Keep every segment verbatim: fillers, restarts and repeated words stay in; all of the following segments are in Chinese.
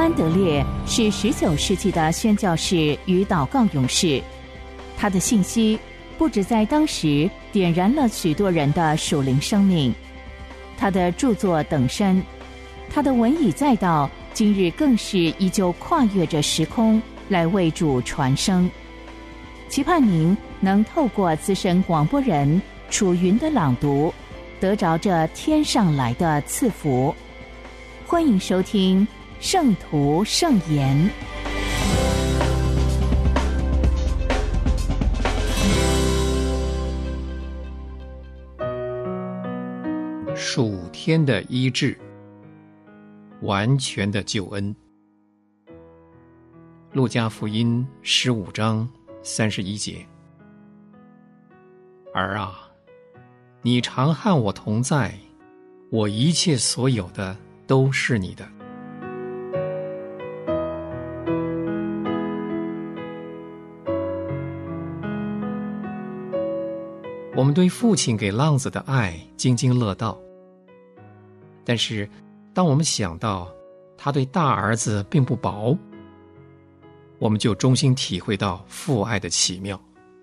安德烈是十九世纪的宣教士与祷告勇士，他的信息不只在当时点燃了许多人的属灵生命，他的著作等身，他的文以载道，今日更是依旧跨越着时空来为主传声。期盼您能透过资深广播人楚云的朗读，得着这天上来的赐福。欢迎收听圣徒圣言。 属天的医治，完全的救恩。路加福音十五章三十一节。儿啊，你常和我同在，我一切所有的都是你的。我们对父亲给浪子的爱津津乐道，但是当我们想到他对大儿子并不薄，我们就衷心体会到父爱的奇妙。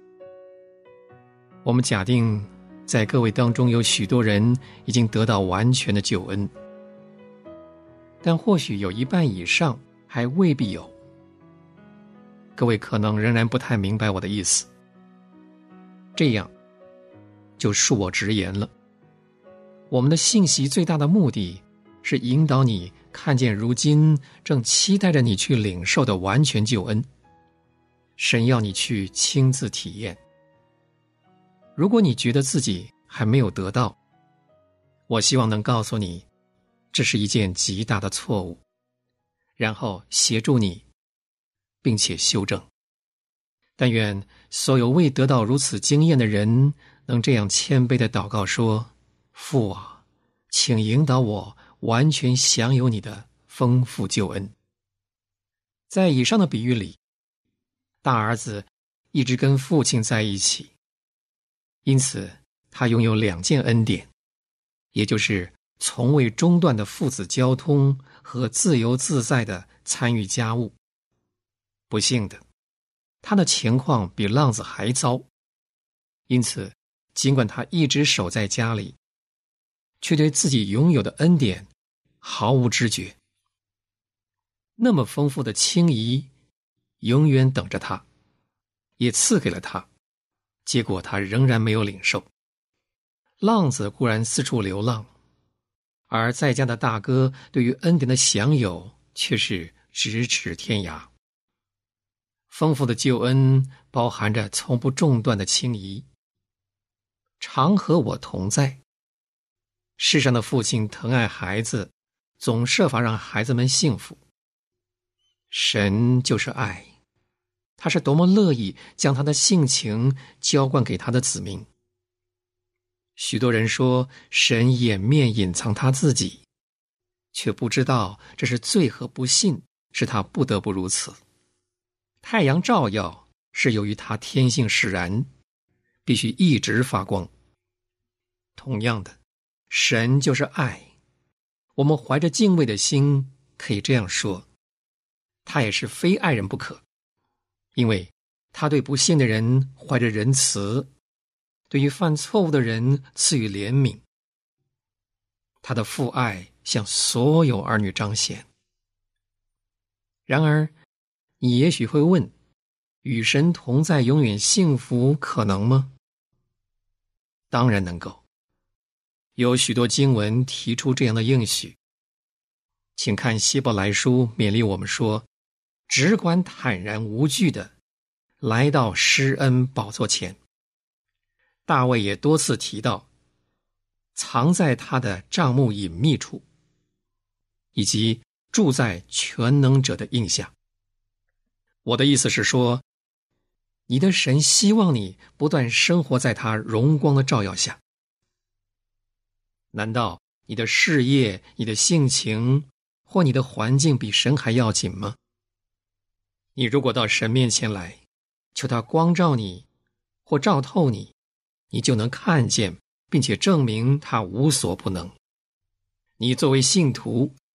我们假定在各位当中有许多人已经得到完全的救恩，但或许有一半以上还未必有。各位可能仍然不太明白我的意思，这样就恕我直言了。我们的信息最大的目的是引导你看见如今正期待着你去领受的完全救恩，神要你去亲自体验。如果你觉得自己还没有得到，我希望能告诉你，这是一件极大的错误，然后协助你，并且修正。但愿所有未得到如此经验的人能这样谦卑地祷告说：父啊，请引导我完全享有你的丰富救恩。在以上的比喻里，大儿子一直跟父亲在一起，因此他拥有两件恩典，也就是从未中断的父子交通和自由自在的参与家务。不幸的，他的情况比浪子还糟，因此尽管他一直守在家里，却对自己拥有的恩典毫无知觉。那么丰富的轻移永远等着他，也赐给了他，结果他仍然没有领受。浪子固然四处流浪，而在家的大哥对于恩典的享有却是咫尺天涯。丰富的救恩包含着从不中断的轻移，常和我同在。世上的父亲疼爱孩子，总设法让孩子们幸福。神就是爱，他是多么乐意将他的性情浇灌给他的子民。许多人说神掩面隐藏他自己，却不知道这是罪和不信，使他不得不如此。太阳照耀是由于他天性使然，必须一直发光。同样的，神就是爱，我们怀着敬畏的心可以这样说，他也是非爱人不可，因为他对不信的人怀着仁慈，对于犯错误的人赐予怜悯。他的父爱向所有儿女彰显。然而你也许会问，与神同在永远幸福可能吗？当然能够。有许多经文提出这样的应许，请看希伯来书勉励我们说，只管坦然无惧的来到施恩宝座前。大卫也多次提到藏在他的帐幕隐秘处，以及住在全能者的印下。我的意思是说，你的神希望你不断生活在他荣光的照耀下。难道你的事业、你的性情或你的环境比神还要紧吗？你如果到神面前来，求他光照你或照透你，你就能看见并且证明他无所不能。你作为信徒，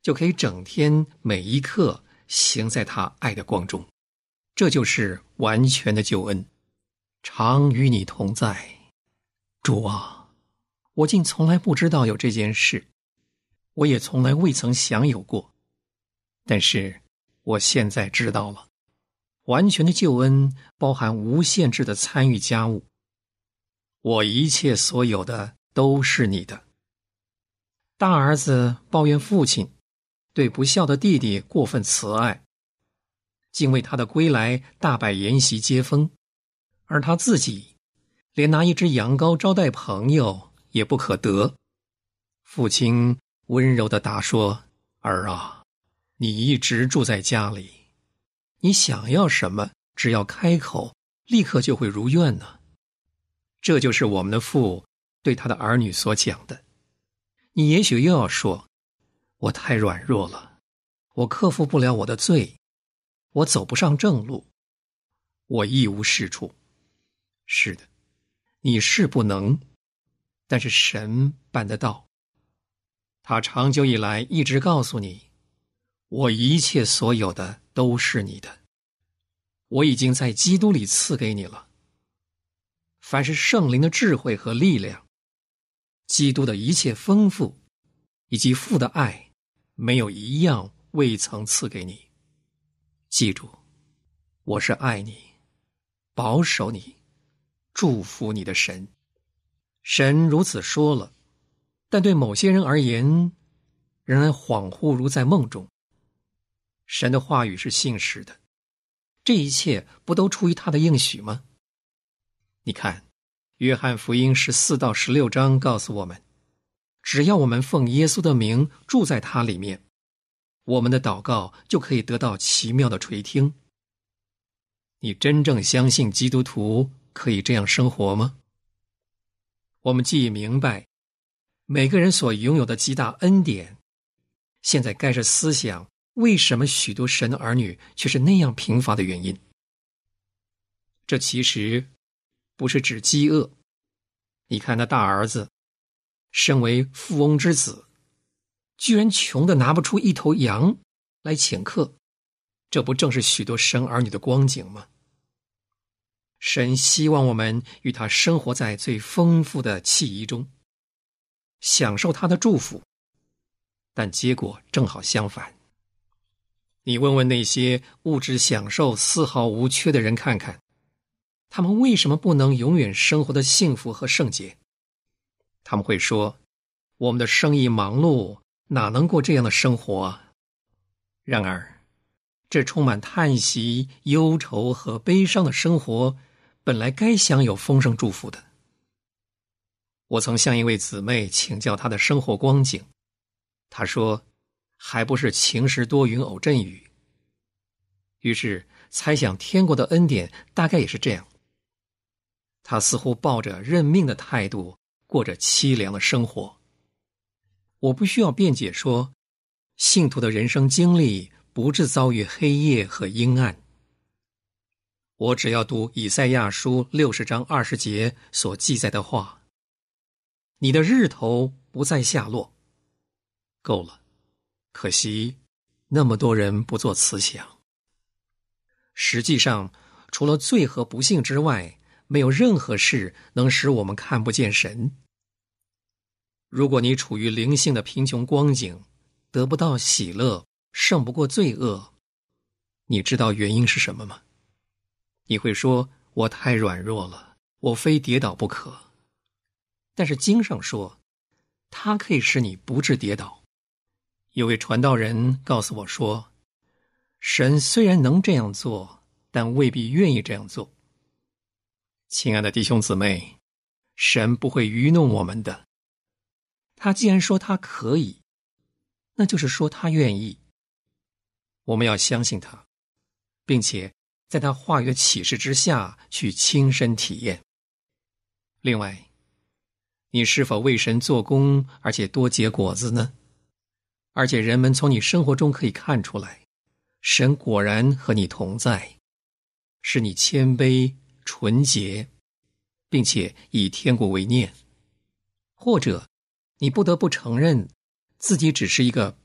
就可以整天每一刻行在他爱的光中。这就是完全的救恩，常与你同在。主啊，我竟从来不知道有这件事，我也从来未曾享有过，但是我现在知道了。完全的救恩包含无限制的参与家务，我一切所有的都是你的。大儿子抱怨父亲对不孝的弟弟过分慈爱，竟为他的归来大摆筵席接风，而他自己连拿一只羊羔招待朋友也不可得。父亲温柔地答说：儿啊，你一直住在家里，你想要什么，只要开口，立刻就会如愿呢。这就是我们的父对他的儿女所讲的。你也许又要说，我太软弱了，我克服不了我的罪，我走不上正路，我一无是处。是的，你是不能，但是神办得到。他长久以来一直告诉你，我一切所有的都是你的，我已经在基督里赐给你了。凡是圣灵的智慧和力量，基督的一切丰富，以及父的爱，没有一样未曾赐给你。记住，我是爱你、保守你、祝福你的神。神如此说了，但对某些人而言，仍然恍惚如在梦中。神的话语是信实的，这一切不都出于他的应许吗？你看，约翰福音十四到十六章告诉我们，只要我们奉耶稣的名住在他里面，我们的祷告就可以得到奇妙的垂听。你真正相信基督徒可以这样生活吗？我们既明白每个人所拥有的极大恩典，现在该是思想为什么许多神的儿女却是那样贫乏的原因。这其实不是指饥饿。你看那大儿子，身为富翁之子，居然穷得拿不出一头羊来请客，这不正是许多神儿女的光景吗？神希望我们与他生活在最丰富的气仪中，享受他的祝福，但结果正好相反。你问问那些物质享受丝毫无缺的人看看，他们为什么不能永远生活的幸福和圣洁？他们会说，我们的生意忙碌，哪能过这样的生活啊？然而，这充满叹息、忧愁和悲伤的生活，本来该享有丰盛祝福的。我曾向一位姊妹请教她的生活光景，她说，还不是晴时多云偶阵雨。于是猜想天国的恩典大概也是这样。她似乎抱着认命的态度过着凄凉的生活。我不需要辩解说，信徒的人生经历不致遭遇黑夜和阴暗。我只要读以赛亚书六十章二十节所记载的话，你的日头不再下落。够了，可惜那么多人不做慈祥。实际上，除了罪和不幸之外，没有任何事能使我们看不见神。如果你处于灵性的贫穷光景，得不到喜乐，胜不过罪恶，你知道原因是什么吗？你会说，我太软弱了，我非跌倒不可。但是经上说，它可以使你不致跌倒。有位传道人告诉我说，神虽然能这样做，但未必愿意这样做。亲爱的弟兄姊妹，神不会愚弄我们的。他既然说他可以，那就是说他愿意。我们要相信他，并且在他话语的启示之下去亲身体验。另外，你是否为神做工，而且多结果子呢？而且人们从你生活中可以看出来，神果然和你同在，使你谦卑、纯洁，并且以天国为念。或者你不得不承认自己只是一个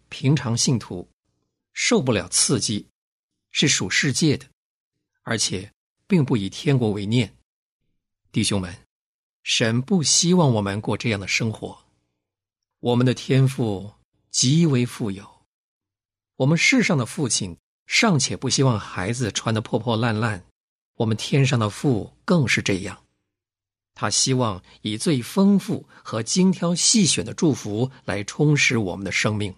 平常信徒受不了刺激，是属世界的，而且并不以天国为念。弟兄们，神不希望我们过这样的生活。我们的天父极为富有，我们世上的父亲尚且不希望孩子穿得破破烂烂，我们天上的父更是这样。他希望以最丰富和精挑细选的祝福来充实我们的生命。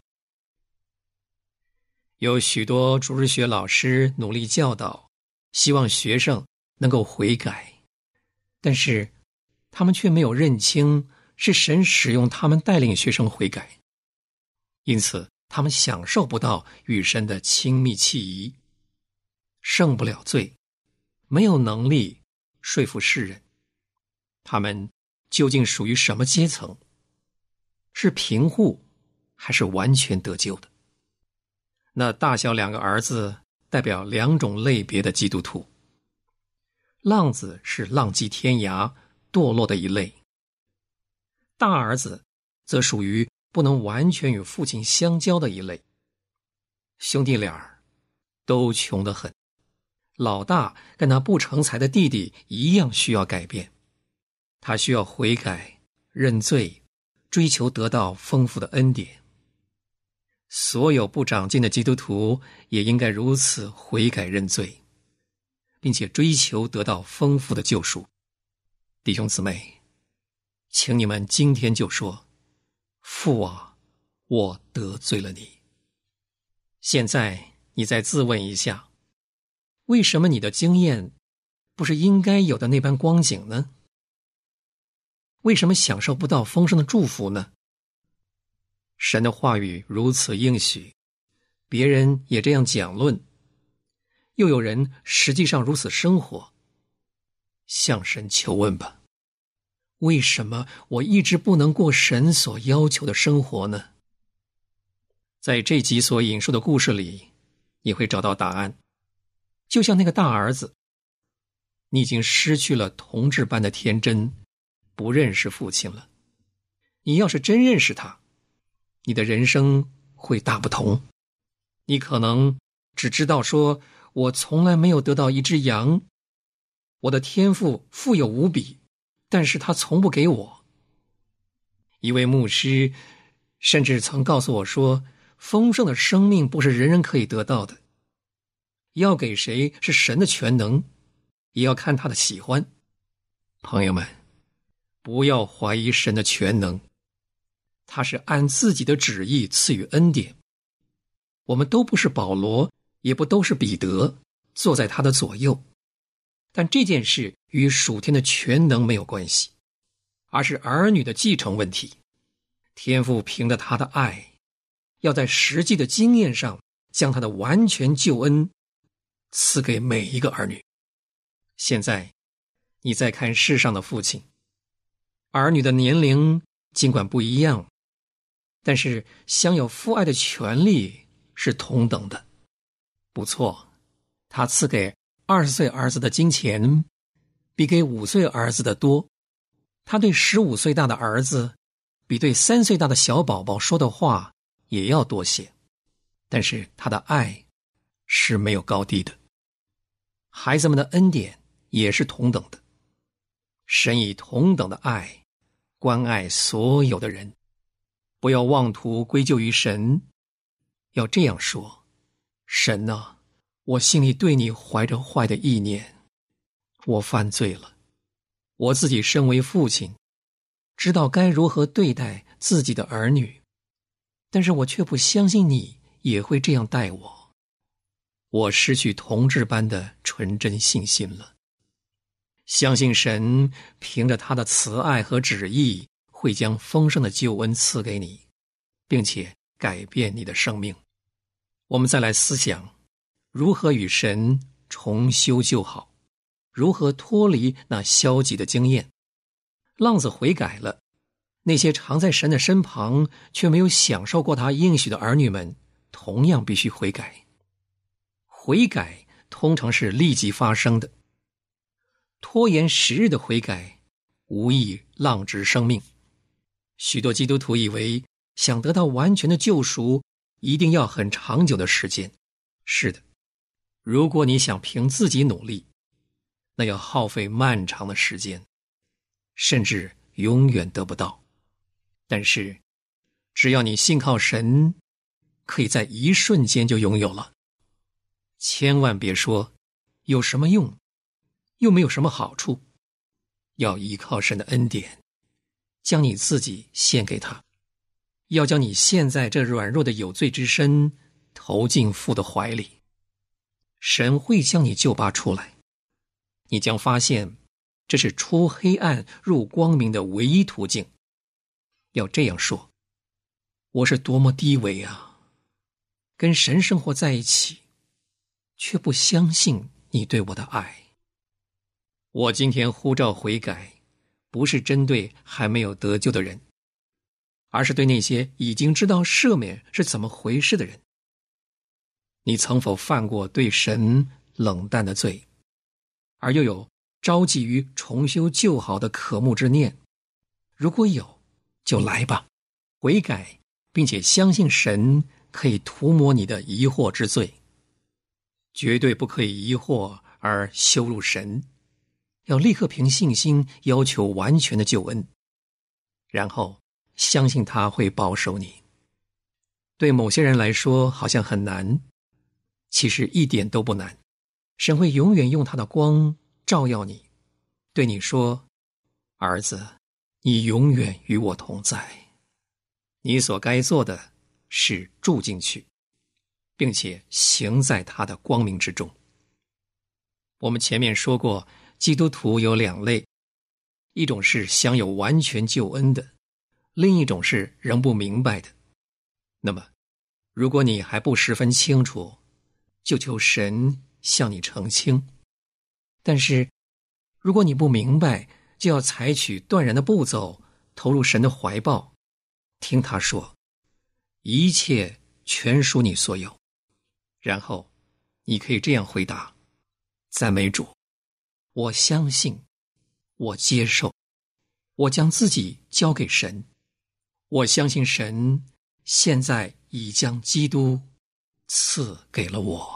有许多主日学老师努力教导，希望学生能够悔改，但是他们却没有认清是神使用他们带领学生悔改，因此他们享受不到与神的亲密契谊，胜不了罪，没有能力说服世人。他们究竟属于什么阶层？是贫户还是完全得救的？那大小两个儿子代表两种类别的基督徒。浪子是浪迹天涯堕落的一类，大儿子则属于不能完全与父亲相交的一类。兄弟俩都穷得很，老大跟那不成才的弟弟一样需要改变，他需要悔改认罪，追求得到丰富的恩典。所有不长进的基督徒也应该如此悔改认罪，并且追求得到丰富的救赎。弟兄姊妹，请你们今天就说，父啊，我得罪了你。现在你再自问一下，为什么你的经验不是应该有的那般光景呢？为什么享受不到丰盛的祝福呢？神的话语如此应许，别人也这样讲论，又有人实际上如此生活。向神求问吧，为什么我一直不能过神所要求的生活呢？在这集所引述的故事里，你会找到答案。就像那个大儿子，你已经失去了童稚般的天真，不认识父亲了。你要是真认识他，你的人生会大不同。你可能只知道说，我从来没有得到一只羊，我的天父富有无比，但是他从不给我。一位牧师甚至曾告诉我说，丰盛的生命不是人人可以得到的，要给谁是神的全能，也要看他的喜欢。朋友们，不要怀疑神的全能，他是按自己的旨意赐予恩典。我们都不是保罗，也不都是彼得，坐在他的左右，但这件事与属天的全能没有关系，而是儿女的继承问题。天父凭着他的爱，要在实际的经验上将他的完全救恩赐给每一个儿女。现在你再看世上的父亲，儿女的年龄尽管不一样，但是享有父爱的权利是同等的。不错，他赐给二十岁儿子的金钱比给五岁儿子的多，他对十五岁大的儿子比对三岁大的小宝宝说的话也要多些，但是他的爱是没有高低的。孩子们的恩典也是同等的，神以同等的爱关爱所有的人。不要妄图归咎于神，要这样说，神啊，我心里对你怀着坏的意念，我犯罪了。我自己身为父亲，知道该如何对待自己的儿女，但是我却不相信你也会这样待我。我失去童稚般的纯真信心了。相信神凭着他的慈爱和旨意，会将丰盛的救恩赐给你，并且改变你的生命。我们再来思想，如何与神重修旧好，如何脱离那消极的经验。浪子悔改了，那些常在神的身旁却没有享受过他应许的儿女们，同样必须悔改。悔改通常是立即发生的，拖延时日的悔改无异浪掷生命。许多基督徒以为想得到完全的救赎， 一定要很长久的时间。是的，如果你想凭自己努力，那要耗费漫长的时间，甚至永远得不到。但是只要你信靠神，可以在一瞬间就拥有了。千万别说有什么用，又没有什么好处，要依靠神的恩典，将你自己献给他，要将你现在这软弱的有罪之身投进父的怀里。神会将你救拔出来，你将发现这是出黑暗入光明的唯一途径。要这样说，我是多么低微啊，跟神生活在一起，却不相信你对我的爱。我今天呼召悔改，不是针对还没有得救的人，而是对那些已经知道赦免是怎么回事的人。你曾否犯过对神冷淡的罪，而又有着急于重修旧好的渴慕之念？如果有，就来吧，悔改，并且相信神可以涂抹你的疑惑之罪。绝对不可以疑惑而羞辱神，要立刻凭信心要求完全的救恩，然后相信他会保守你。对某些人来说好像很难，其实一点都不难。神会永远用他的光照耀你，对你说，儿子，你永远与我同在。你所该做的是住进去，并且行在他的光明之中。我们前面说过，基督徒有两类，一种是享有完全救恩的，另一种是仍不明白的。那么，如果你还不十分清楚，就求神向你澄清。但是，如果你不明白，就要采取断然的步骤，投入神的怀抱，听他说，一切全属你所有。然后你可以这样回答，赞美主，我相信，我接受，我将自己交给神，我相信神现在已将基督赐给了我。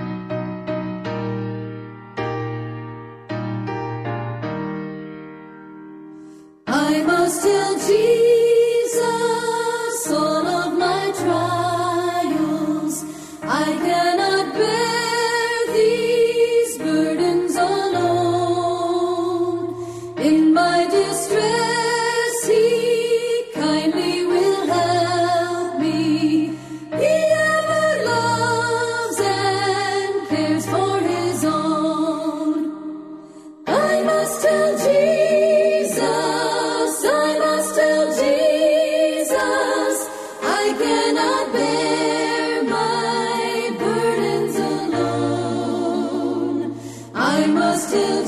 I must tell Jesus all of my trials. I cannot bear these burdens alone. In my distress, He kindly will help me. He ever loves and cares for His own. I must tell Jesus, I must tell Jesus, I cannot bear my burdens alone. I must tell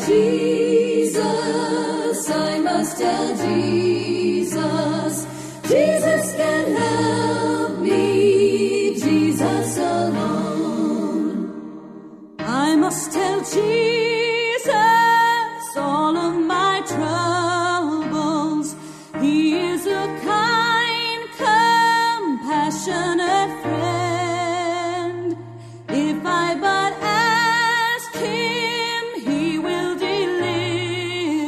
Jesus, I must tell Jesus, Jesus can help me, Jesus alone. I must tell Jesus all of my troubles. He is a kind, compassionate friend. If I but ask Him, He will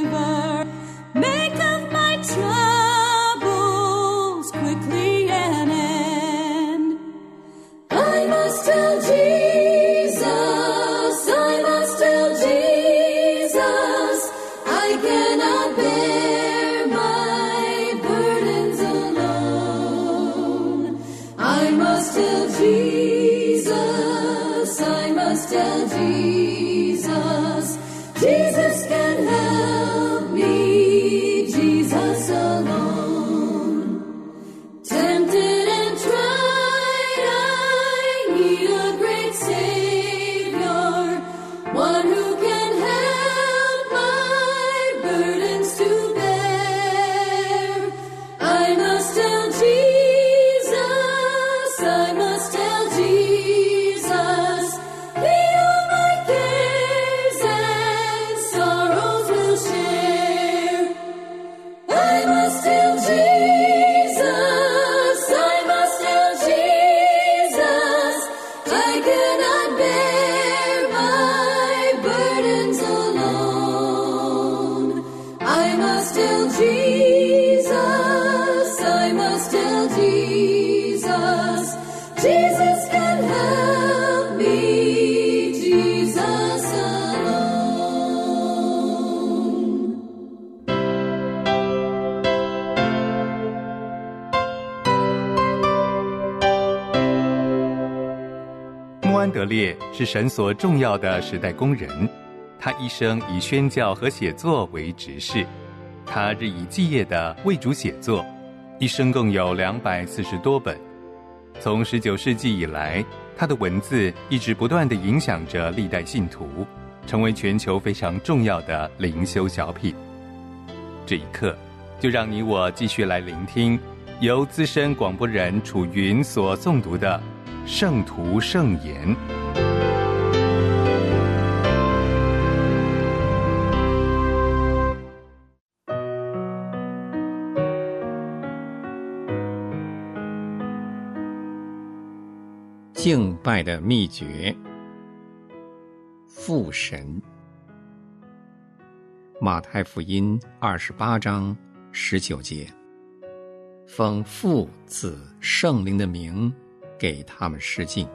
deliver. Make of my troubles quickly an 安德烈是神所重要的时代工人，他一生以宣教和写作为职事，他日以继夜地为主写作，一生共有两百四十多本。从十九世纪以来，他的文字一直不断地影响着历代信徒，成为全球非常重要的灵修小品。这一刻，就让你我继续来聆听由资深广播人楚云所诵读的《圣徒圣言》。 敬拜的秘诀。父神。马太福音二十八章十九节，奉父子圣灵的名给他们施浸。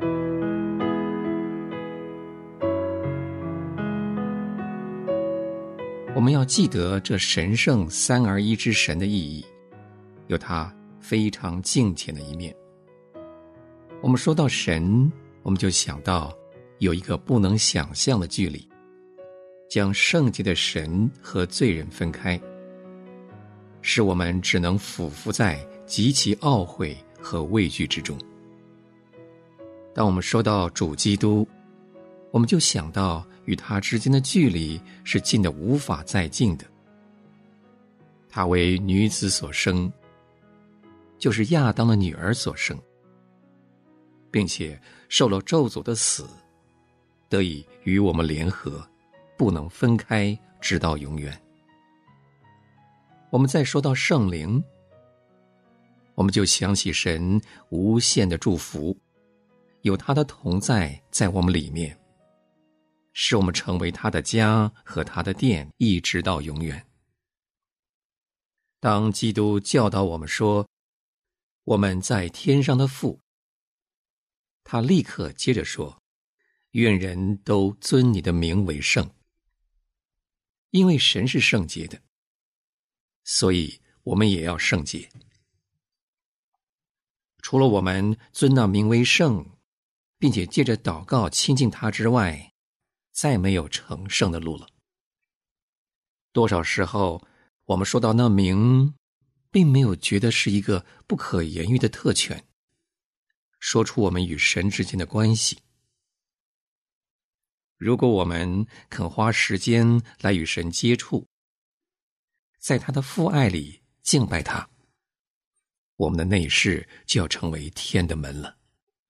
我们要记得这神圣三而一之神的意义，有它非常敬虔的一面。我们说到神，我们就想到有一个不能想象的距离，将圣洁的神和罪人分开，使我们只能俯伏在极其懊悔和畏惧之中。当我们说到主基督，我们就想到与他之间的距离是近得无法再近的。他为女子所生，就是亚当的女儿所生，并且受了咒诅的死，得以与我们联合，不能分开，直到永远。我们再说到圣灵，我们就想起神无限的祝福，有他的同在在我们里面，使我们成为他的家和他的殿，一直到永远。当基督教导我们说我们在天上的父，他立刻接着说，愿人都尊你的名为圣。因为神是圣洁的，所以我们也要圣洁。除了我们尊那名为圣，并且借着祷告亲近他之外，再没有成圣的路了。多少时候我们说到那名，并没有觉得是一个不可言喻的特权，说出我们与神之间的关系。如果我们肯花时间来与神接触，在他的父爱里敬拜他，我们的内室就要成为天的门了。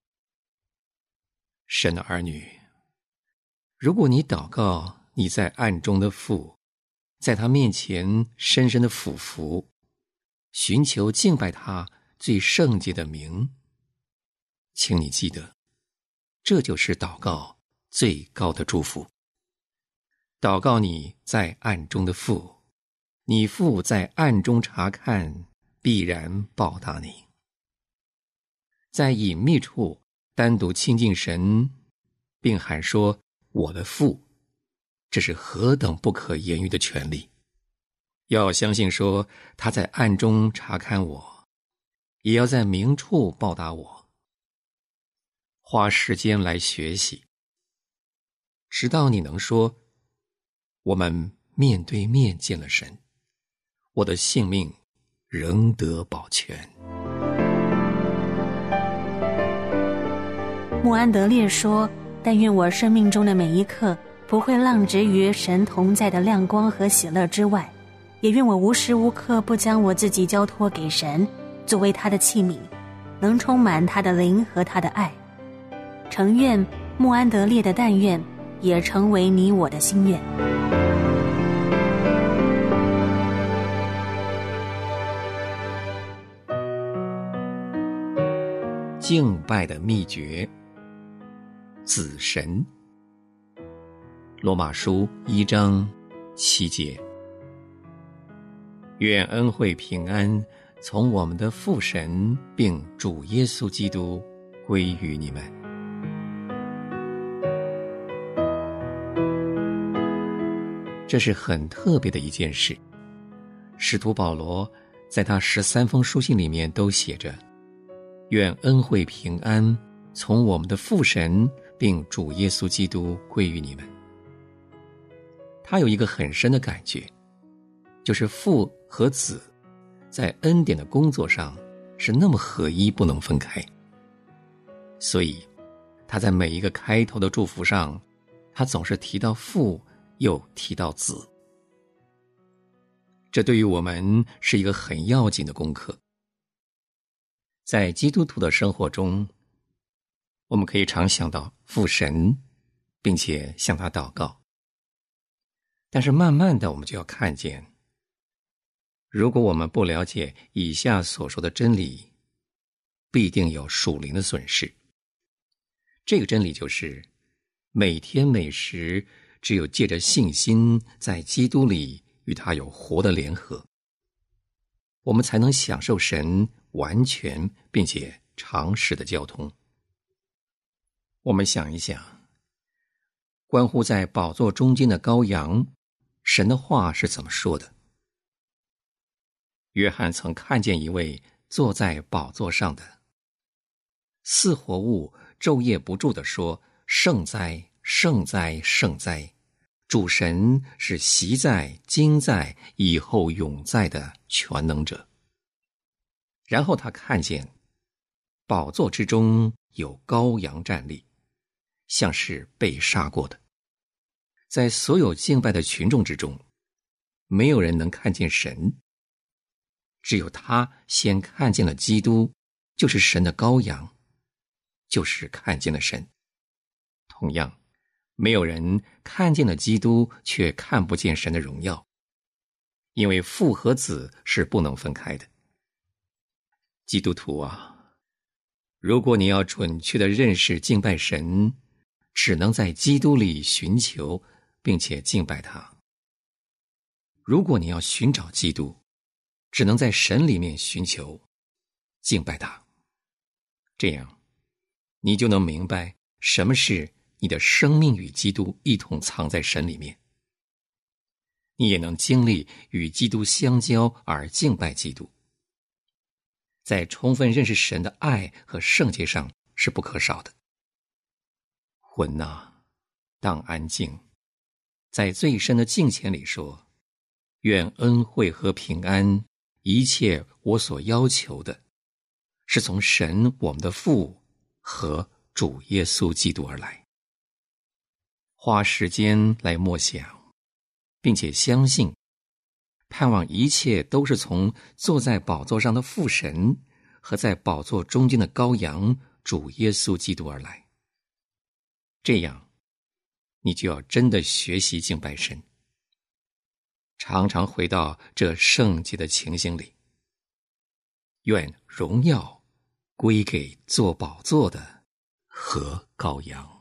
神的儿女，如果你祷告你在暗中的父，在他面前深深的俯伏，寻求敬拜他最圣洁的名，请你记得，这就是祷告最高的祝福。祷告你在暗中的父，你父在暗中察看，必然报答你。在隐秘处单独亲近神，并喊说我的父，这是何等不可言喻的权利。要相信说他在暗中察看我，也要在明处报答我。花时间来学习，直到你能说我们面对面见了神，我的性命仍得保全。 穆安德烈说，但愿我生命中的每一刻不会浪掷于神同在的亮光和喜乐之外，也愿我无时无刻不将我自己交托给神，作为他的器皿，能充满他的灵和他的爱。诚愿穆安德烈的但愿也成为你我的心愿。 敬拜的秘诀。子神。罗马书一章七节。愿恩惠平安从我们的父神并主耶稣基督归于你们。这是很特别的一件事。使徒保罗在他十三封书信里面都写着，愿恩惠平安从我们的父神并主耶稣基督归于你们。他有一个很深的感觉，就是父和子在恩典的工作上是那么合一，不能分开。所以他在每一个开头的祝福上，他总是提到父，又提到子。这对于我们是一个很要紧的功课。在基督徒的生活中，我们可以常想到父神，并且向他祷告。但是慢慢的，我们就要看见，如果我们不了解以下所说的真理，必定有属灵的损失。这个真理就是，每天每时只有借着信心在基督里与他有活的联合，我们才能享受神完全并且常时的交通。我们想一想，关乎在宝座中间的羔羊，神的话是怎么说的？约翰曾看见一位坐在宝座上的，四活物昼夜不住地说：圣哉，圣哉，圣哉！主神是习在、今在、以后永在的全能者。然后他看见宝座之中有羔羊站立，像是被杀过的。在所有敬拜的群众之中，没有人能看见神，只有他先看见了基督，就是神的羔羊，就是看见了神。同样，没有人看见了基督，却看不见神的荣耀，因为父和子是不能分开的。基督徒啊，如果你要准确地认识敬拜神，只能在基督里寻求并且敬拜他。如果你要寻找基督，只能在神里面寻求敬拜他。这样你就能明白什么是你的生命与基督一同藏在神里面，你也能经历与基督相交而敬拜基督。在充分认识神的爱和圣洁上是不可少的。魂哪，当安静，在最深的敬虔里说：愿恩惠和平安，一切我所要求的，是从神我们的父和主耶稣基督而来。花时间来默想，并且相信，盼望一切都是从坐在宝座上的父神和在宝座中间的羔羊主耶稣基督而来。这样，你就要真的学习敬拜神，常常回到这圣洁的情形里。愿荣耀归给坐宝座的和羔羊。